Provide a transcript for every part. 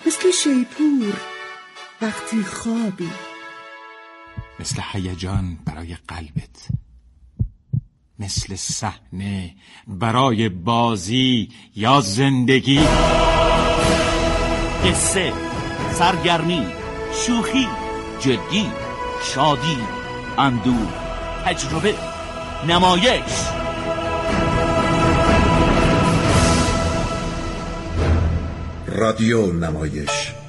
مثل شیپور وقتی خوابی، مثل هیجان برای قلبت، مثل صحنه برای بازی یا زندگی. قصه، سرگرمی، شوخی، جدی، شادی، اندوه، تجربه، نمایش. رادیو نمایش.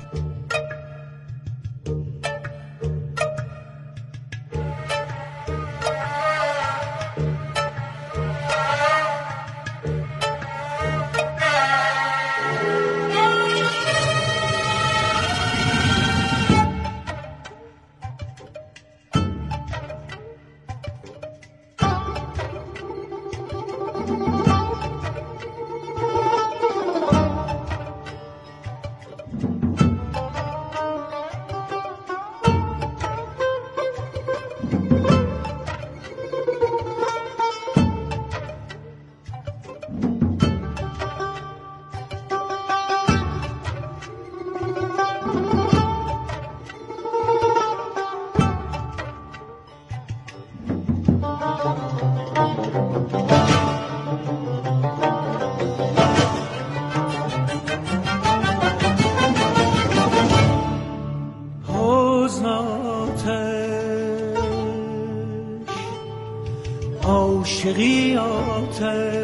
عاشقی آتش،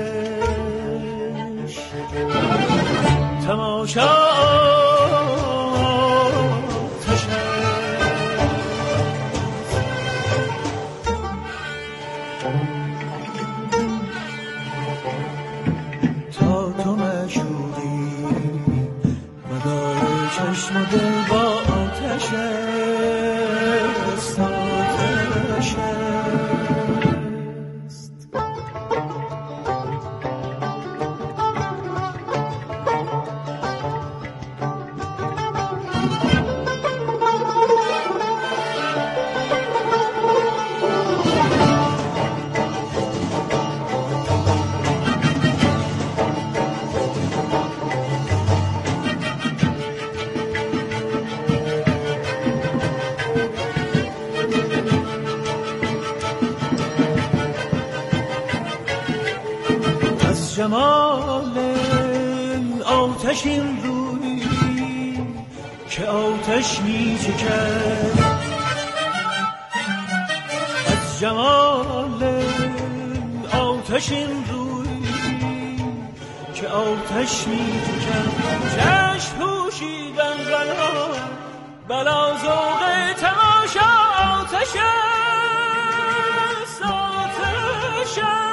تماشا آتش تا تو مشوقی مدار چشم و دل با آتش است. جمال آتش این روی که آتش می چکد، از جمال آتش این روی که آتش می چکد. چشم پوشیدن بلا ذوق تماشا آتش است، آتش است.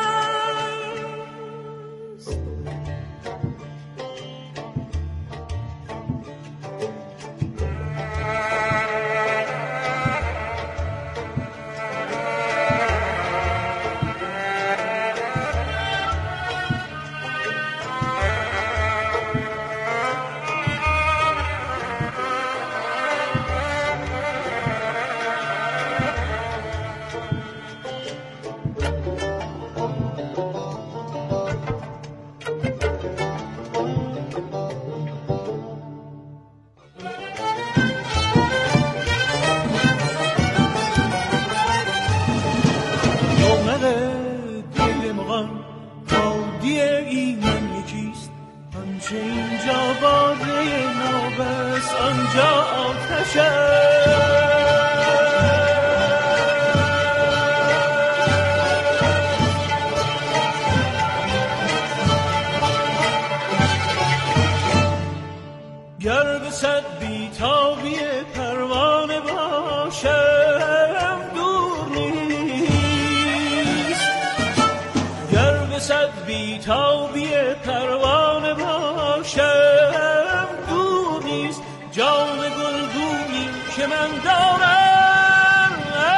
گر به صد بی‌تابی پروانه باشم دور نیست، گر به صد بی‌تابی پروانه باشم دور نیست. جام گلگونی که من دارم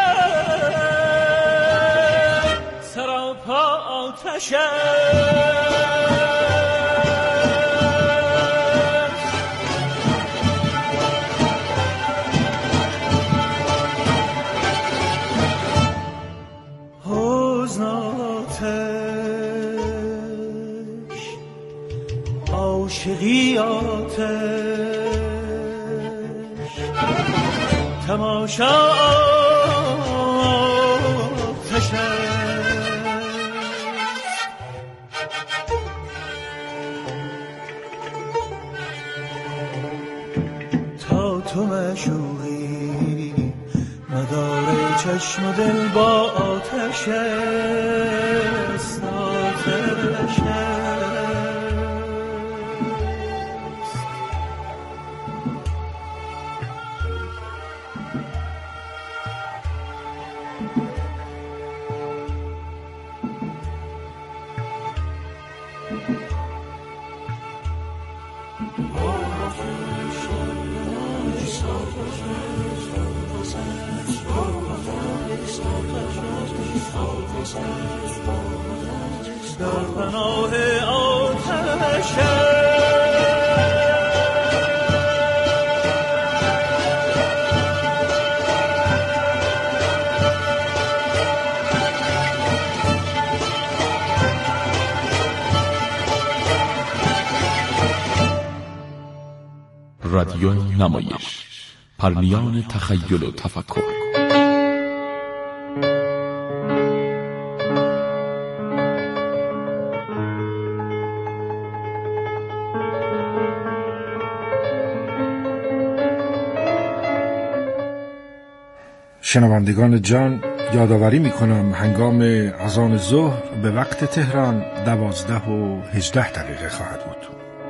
سراپا آتش است. عاشقی آتش، تماشا آتش تا تو معشوقی مدار چشم و دل با آتش است آتش در پناه آتش رادیو نمایش، پرنیان تخیل و تفکر. شنوندگان جان، یادآوری میکنم هنگام اذان ظهر به وقت تهران 12:18 خواهد بود.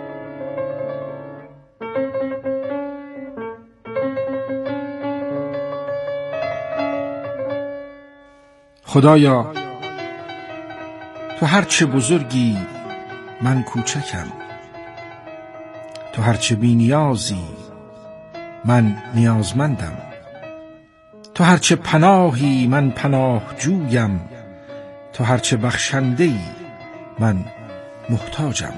خدایا، تو هرچه بزرگی من کوچکم، تو هرچه بی نیازی من نیازمندم، تو هرچه پناهی من پناه جویم، تو هرچه بخشنده‌ای من محتاجم.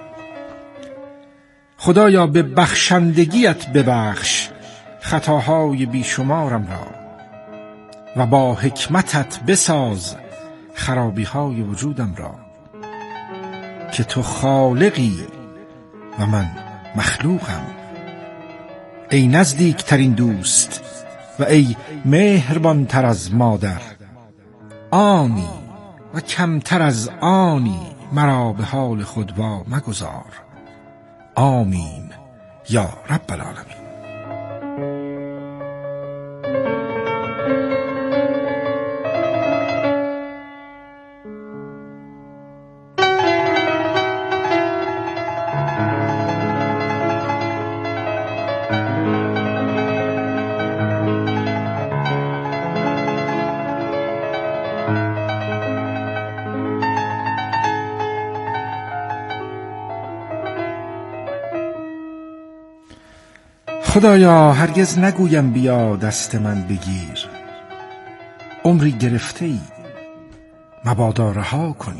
خدایا به بخشندگیت ببخش خطاهای بیشمارم را و با حکمتت بساز خرابی‌های وجودم را، که تو خالقی و من مخلوقم. ای نزدیکترین دوست و ای مهربانتر از مادر، آنی و کمتر از آنی مرا به حال خود وا مگذار. آمین یا رب العالمین. خدایا، هرگز نگویم بیا دست من بگیر، عمری گرفته ای مبادا رها کنی.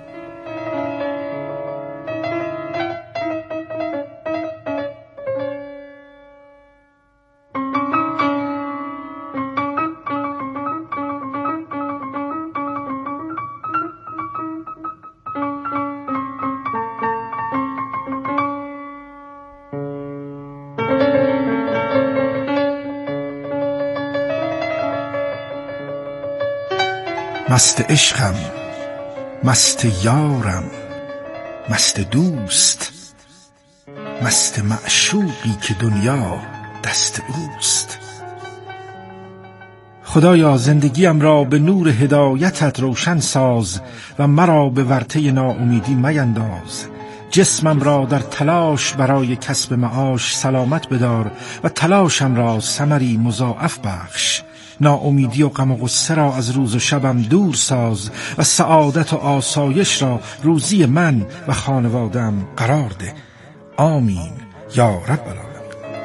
مست عشقم، مست یارم، مست دوست، مست معشوقی که دنیا دست اوست. خدایا، زندگیم را به نور هدایتت روشن ساز و مرا به ورطه ناامیدی مینداز. جسمم را در تلاش برای کسب معاش سلامت بدار و تلاشم را ثمری مضاعف بخش. ناامیدی و غم و غصه را از روز و شبم دور ساز و سعادت و آسایش را روزی من و خانواده‌ام قرار ده. آمین یا رب العالمین.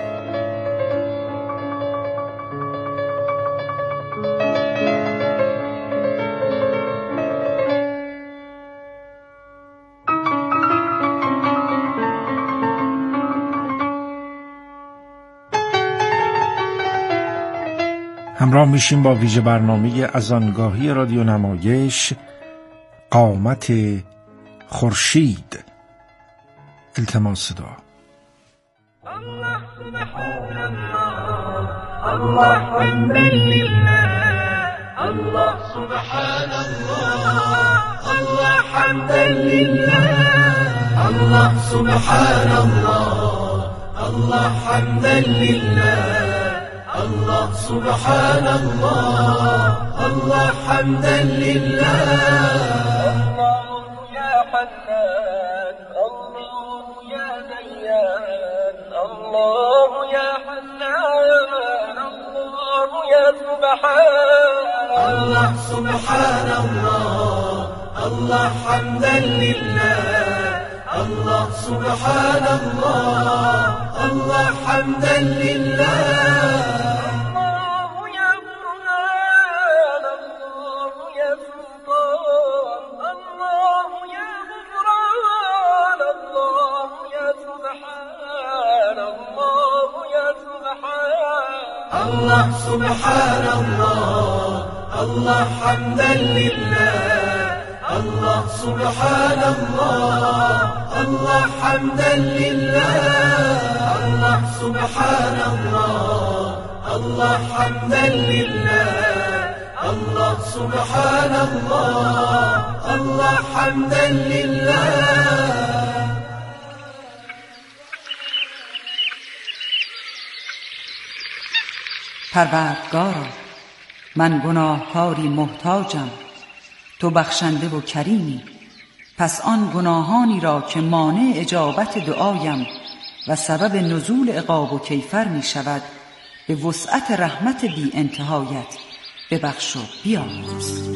همراه میشیم با ویژه برنامه اذانگاهی رادیو نمایش، قامت خورشید. التماس دعا. الله سبحان الله الله حمدا لله الله سبحان الله الله حمدا لله الله سبحان الله الله حمدا لله الله سبحان الله الله حمدا لله الله يا حنان الله يا ديان الله يا حنان الله يا سبحان الله سبحان الله الله حمدا لله الله سبحان الله الله حمدا لله الله يا برهان الله يا سلطان الله يا غفران الله يا سبحان الله يا سبحان الله سبحان الله الله حمدا لله الله سبحان الله الله حمدا لله الله سبحان الله الله حمدا لله الله سبحان الله الله حمدا لله. پروردگارا من گناهکاری محتاجم، تو بخشنده و کریمی، پس آن گناهانی را که مانع اجابت دعایم و سبب نزول عقاب و کیفر می شود به وسعت رحمت بی انتهایت ببخش و بیامرز.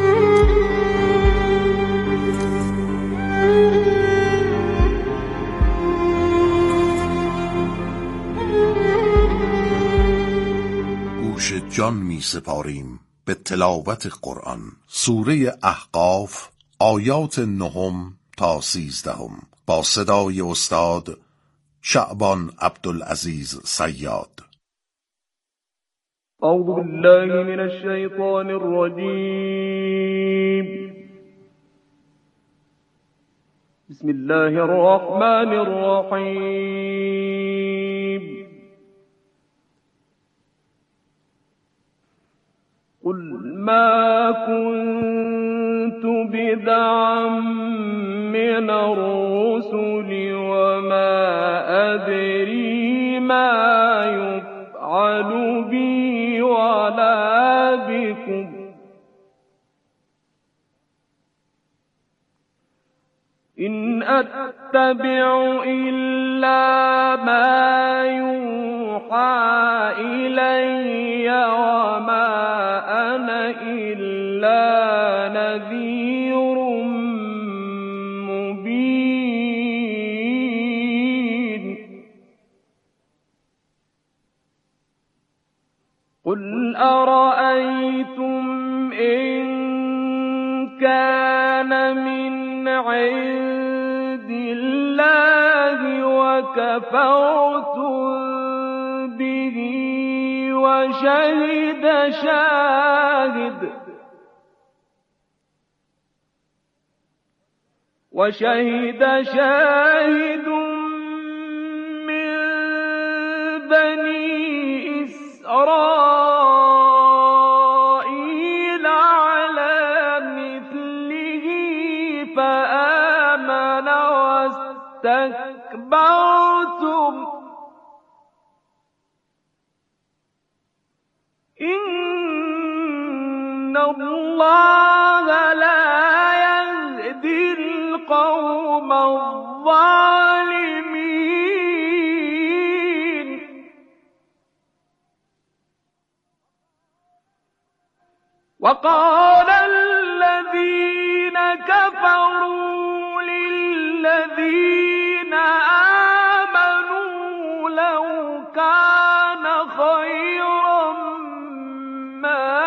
گوش جان می سپاریم به تلاوت قرآن. سوره احقاف آیات 9 تا 13 با صدای استاد شعبان عبدالعزیز صیاد. اعوذ بالله من الشیطان الرجیم. بسم الله الرحمن الرحیم. قل ما كنت بدعا من الرسل وما أدري ما يفعل بي ولا بكم إن أتبع إلا ما يوحى إلي وما أنا إلا نذير مبين. قل أرأيتم إن كان من عند الله وكفرتم به وشهد شاهد من بني إسرائيل على مثله فآمن واستكبرتم إن الله لا يهدي القوم الظالمين. وقال الذين كفروا للذين آمنوا لو كان خيرا ما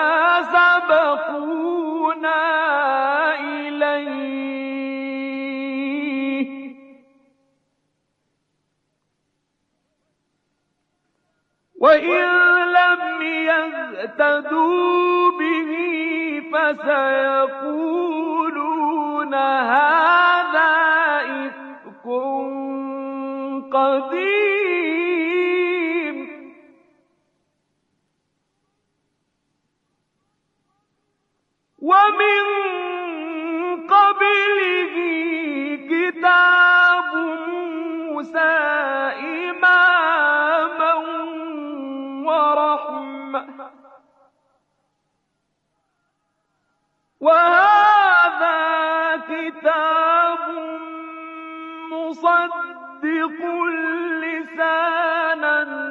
سبقونا إليه وإن لم يهتدوا به فسيقولون هذا إفك قديم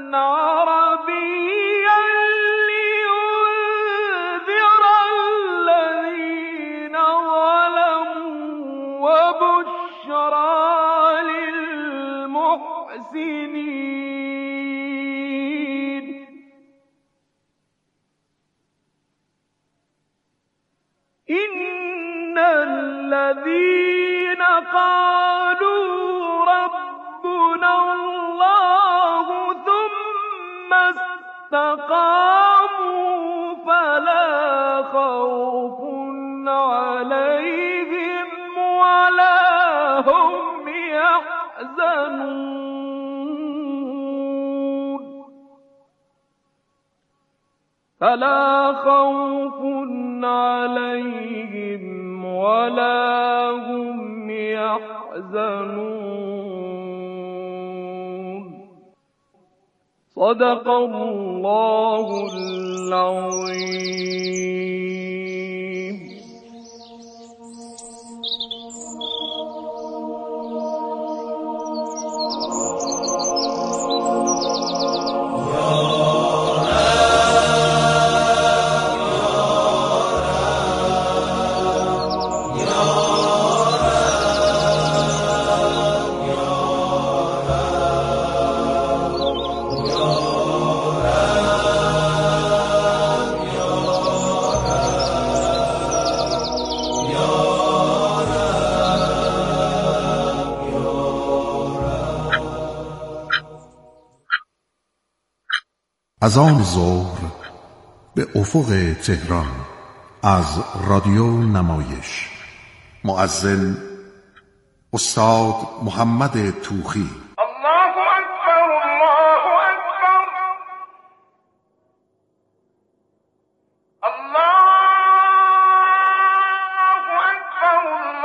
عربيا لينذر الذين ظلموا وبشرى للمحسنين إن الذين قالوا ربنا الله ثم استقاموا فلا خوف عليهم ولا هم يحزنون فلا خوف عليهم ولا هم يحزنون صدق الله العظيم. اذان ظهر به افق تهران از رادیو نمایش. مؤذن استاد محمد توخی. الله اکبر الله اکبر الله اکبر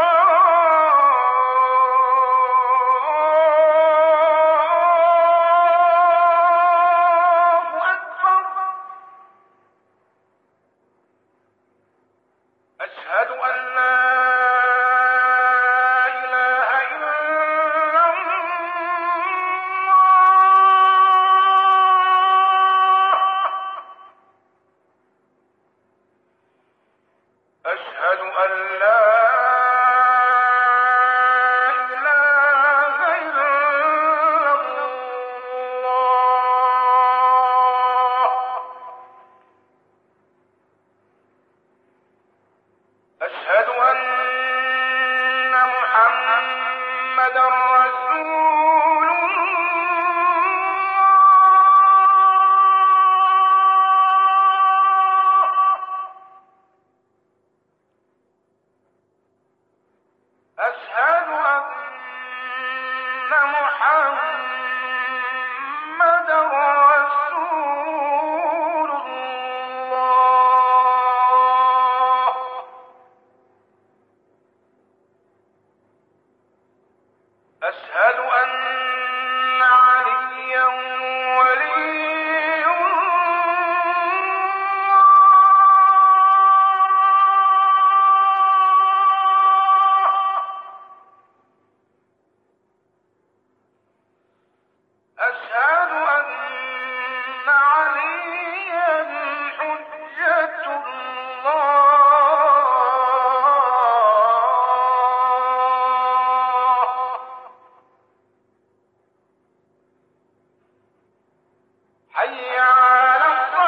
أشهد أن لا إله إلا الله أشهد أن لا إله إلا الله أشهد أن محمدا رسول الله أشهد أن محمدا رسول الله أشهد أن عليا ولي أشهد أن عليا حجة الله حي على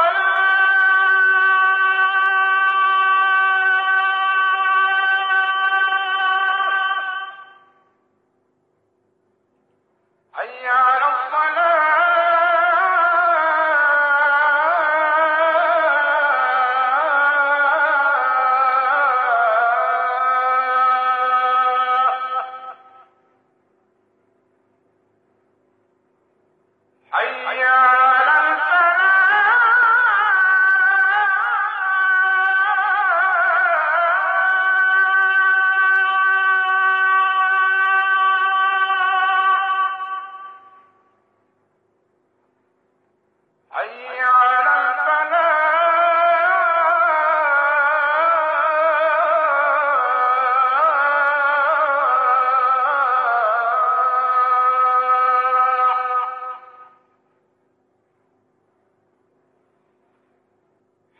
الصلاة حي على الصلاة حي على حي على الفلاح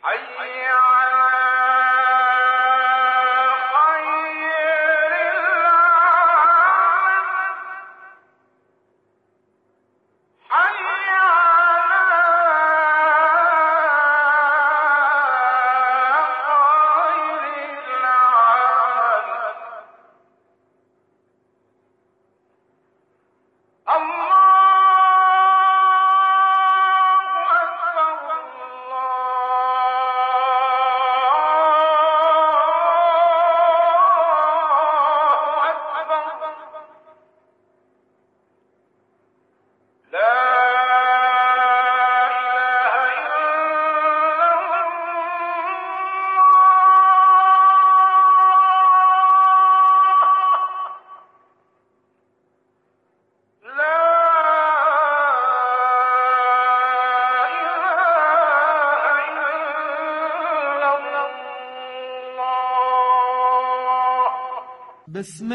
بسم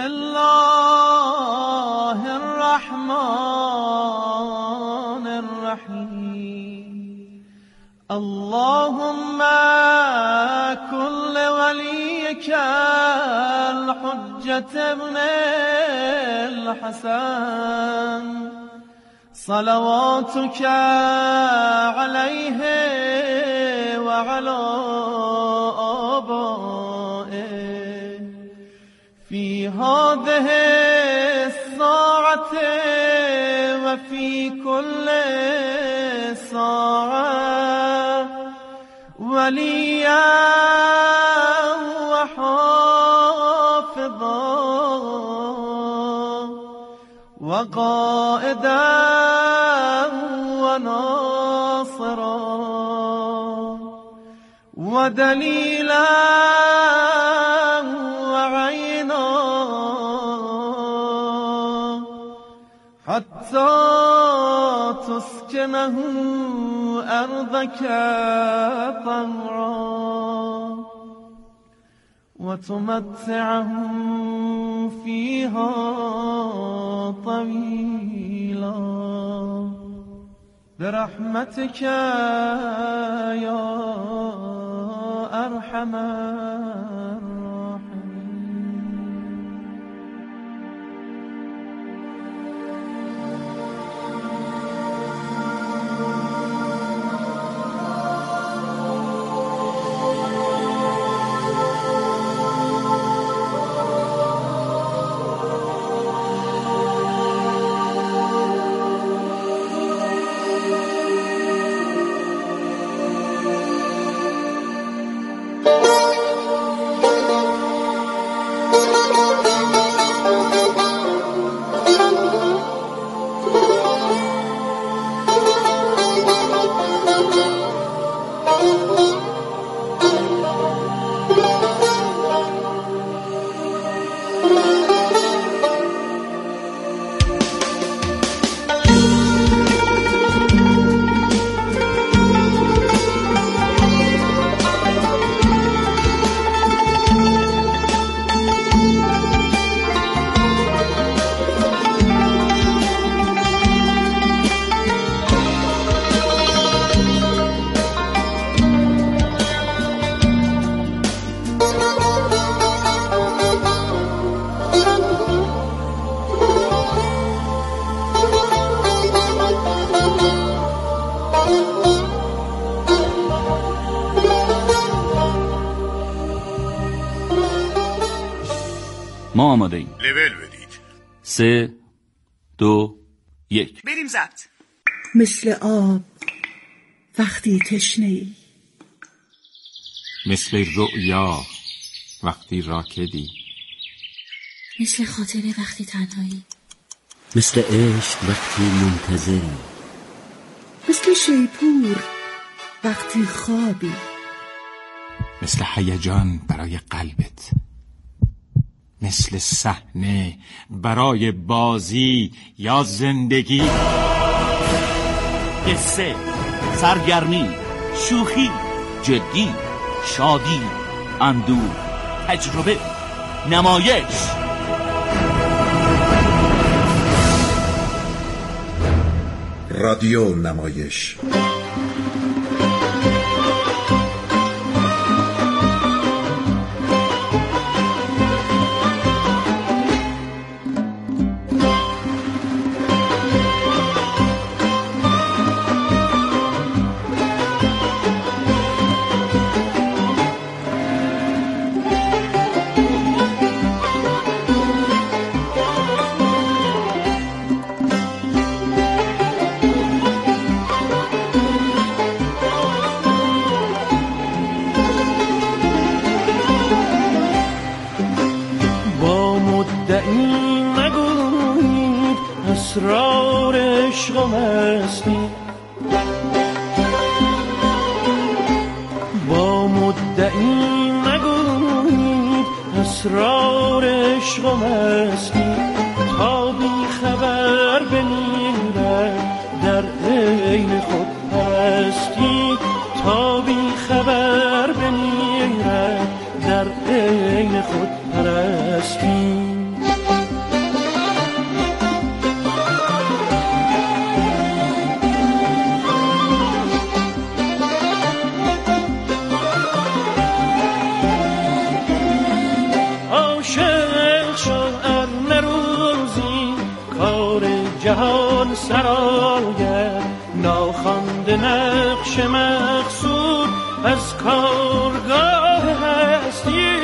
الله الرحمن الرحيم اللهم كل وليك الحجة ابن الحسن صلواتك عليه وعلى آبائه في هذه الساعة وفي كل ساعة وليا وحافظا وقائدا وناصرا ودليلا وعينا حتى تسكنه أرضك طوعا وتمتعه فيها طويلا برحمتك يا أرحم ما آماده ایم. لول بدید. 3 2 1 بریم ضبط. مثل آب وقتی تشنه‌ای، مثل رؤیا وقتی راکدی، مثل خاطره وقتی تنهایی، مثل عشق وقتی منتظری، مثل شیپور وقتی خوابی، مثل هیجان برای قلبت، مثل صحنه برای بازی یا زندگی. قصه، سرگرمی، شوخی، جدی، شادی، اندوه، تجربه، نمایش. رادیو نمایش. و مستی، با مدعی نگویید اسرار عشق و مستی، تا بی خبر بمیرد در عین خود پرستی، تا بی خبر بمیرد در عین خود پرستی. عاشق شو ار نروزی کار جهان سراید، ناخوانده نقش مقصود از کارگاه هستی.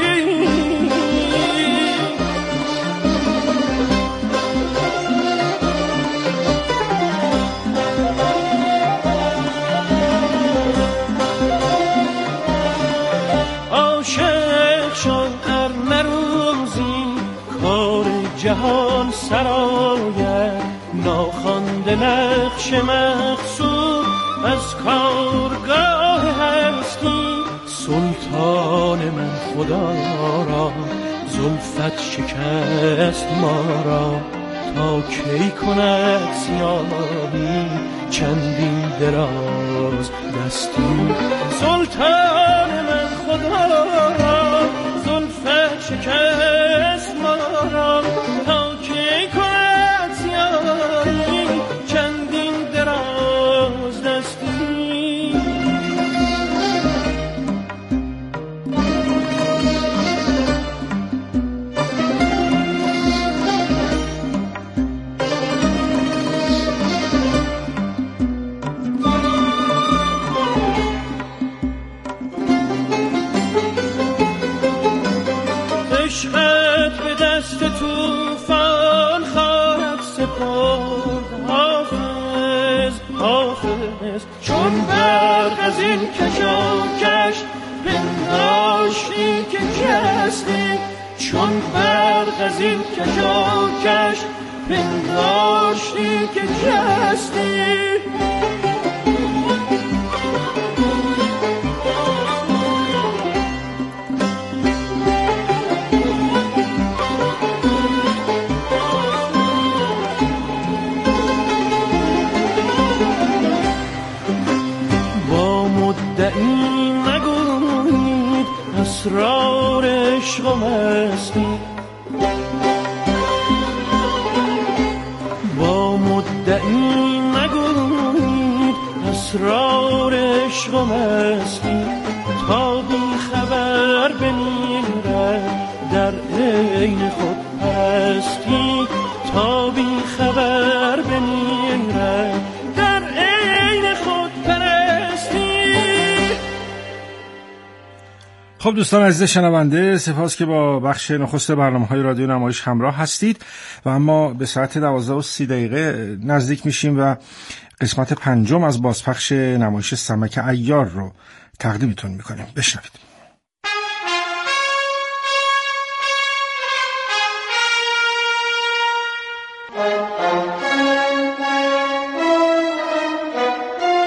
عاشق شو ار نروزی کار جهان سراید، ناخوانده نقش مقصود از کارگاه هستی. سلطان من خدا را زلفت شکست ما را، تا کی کند سیاهی چندین دراز دستی. سلطان من خدا را زلفت شکست ما را، تا کی کند سیاهی چندین دراز دستی. عشقت به دست توفان خواهد سپرد. حافظ حافظ چون برق از این کشاکش پنداشتی که کستی، چون برق از این کشاکش پنداشتی که کستی. مدعی نگویید اسرار عشق و مستی، با مدعی نگویید اسرار عشق و مستی، تا بی خبر بمیرد در عین خود پرستی، تا بی خبر بمیرد در عین خود پرستی. خب دوستان عزیز شنونده، سپاس که با بخش نخست برنامه‌های رادیو نمایش همراه هستید و اما به ساعت 12:30 نزدیک میشیم و قسمت 5 از بازپخش نمایش سمک عیار رو تقدیمتون میکنیم. بشنوید.